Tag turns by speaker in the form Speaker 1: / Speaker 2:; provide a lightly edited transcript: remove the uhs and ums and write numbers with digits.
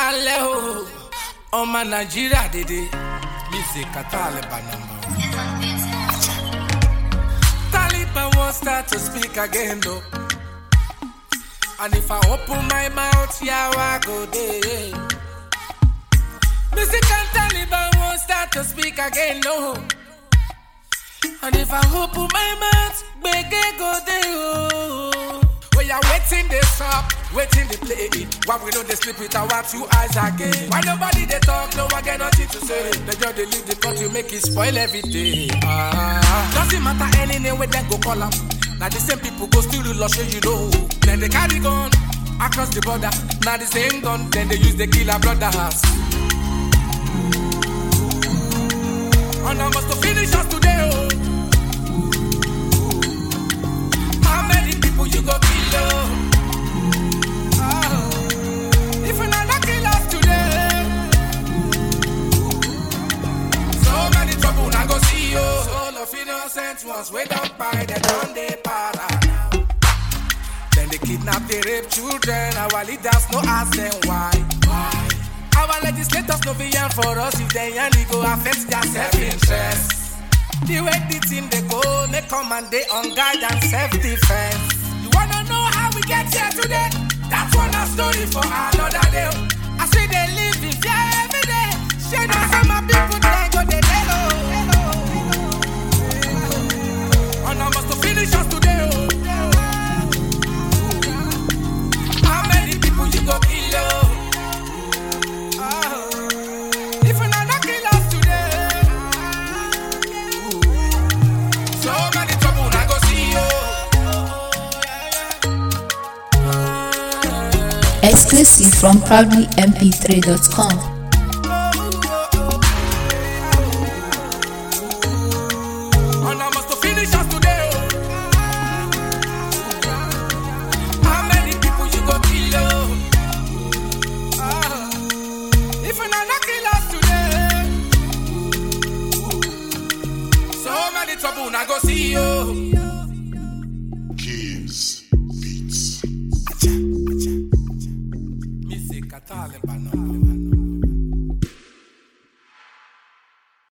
Speaker 1: Kale o, ọmọ Nigeria dede, music Taliban number one. Taliban won't start to speak again though. And if I open my mouth, yeah, I go there. Music and Taliban won't start to speak again, no. And if I open my mouth, bege go there. Oh. We are waiting they stop, waiting they play it. Why we know they sleep with our 2 eyes again? Why nobody they talk, no one get nothing to say. They just they leave the country, make it spoil every day. Doesn't matter any name where they go call up. Now the same people go still to show you know. Then they carry gun across the border. Now the same gun, then they use the kill our brothers. And I must finish us today, oh. How many people you go kill, oh? If you not kill us today, so many trouble I go see you. All of innocent ones, we don't buy them, don't they para now. Then they kidnap, they rape children. Our leaders no ask them why. Our legislators no be yan for us. If they yan, it go affect their self-interest. The way the team they go, they come and they on guard and self-defense. You wanna know how we get here today? That's one a story for another day. I see they live in fear every day. Share know some of people they go they hello. And I must finish us today. Oh. How many people you go kill? Oh? If you not kill us today, so many trouble I go see you.
Speaker 2: Exclusive from proudlymp3.com.
Speaker 1: And I must finish us today. How many people you go kill? If you not kill us today, so many trouble I go see you.
Speaker 3: Keys.